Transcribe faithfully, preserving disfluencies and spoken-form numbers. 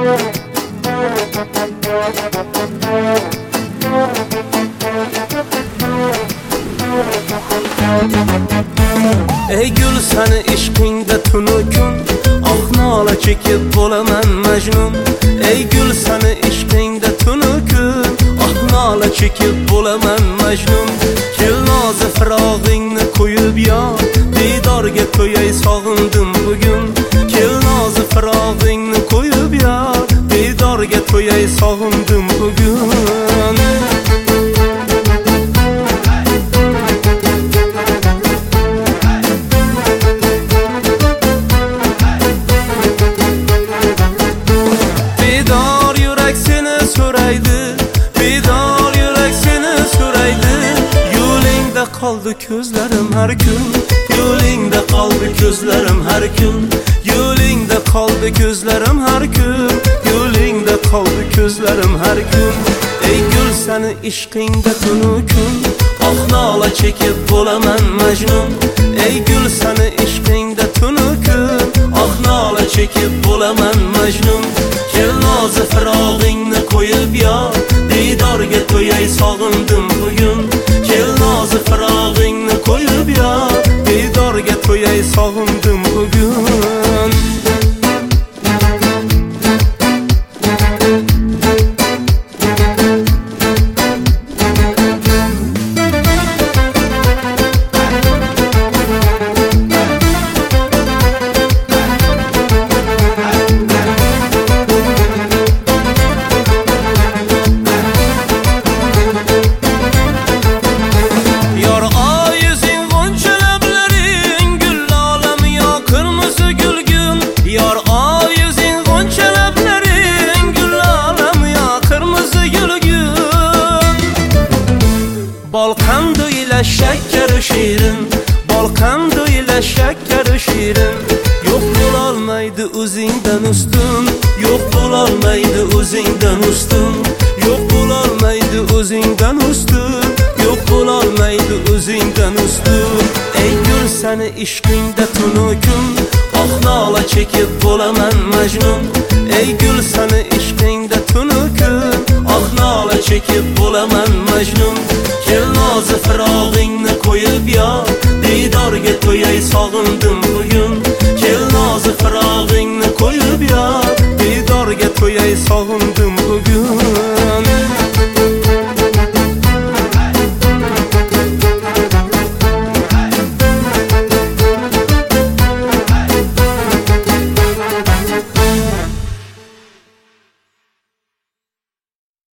Ey gül seni ishqingda tunu kun, ah nola chekib bo'laman majnun. Ey gül seni ishqingda tunu kun, ah nola chekib bo'laman majnun. Kel nozi firog'ingni qo'yib yor, didorga to'yay sog'indim bugun. Kel nozi firog'ingni qo'yib yor, didorga to'yay sog'indim bugun. Qaldı gözlerim her gün, yolingda qaldı gözlerim her gün, yolingda qaldı gözlerim her gün, yolingda qaldı gözlerim her gün. Ey gül seni ishqingda tunu kun, ah nola chekib bo'laman majnun. Ey gül seni ishqingda tunu kun, ah nola chekib bo'laman majnun. Kel nozi firog'ingni qo'yib yor, didorga to'yay sog'indim bugun. Kel nozi firog'ingni qo'yib yor, didorga to'yay sog'indim bugun. Balkandı ile şeker şirin, Balkandı ile şeker şirin. Yok bulalmaydı o'zingdan ustun, yok bulalmaydı o'zingdan ustun, yok bulalmaydı o'zingdan ustun, yok bulalmaydı o'zingdan ustun. Ey gül seni ishqingda tunu kun, ah nola chekib bo'laman majnun. Ey gül seni ishqingda tunu kun, ah nola chekib bo'laman majnun. Kel nozi firog'ingni qo'yib yor, didorga to'yay sog'indim bugun. Kel nozi firog'ingni qo'yib yor, didorga to'yay sog'indim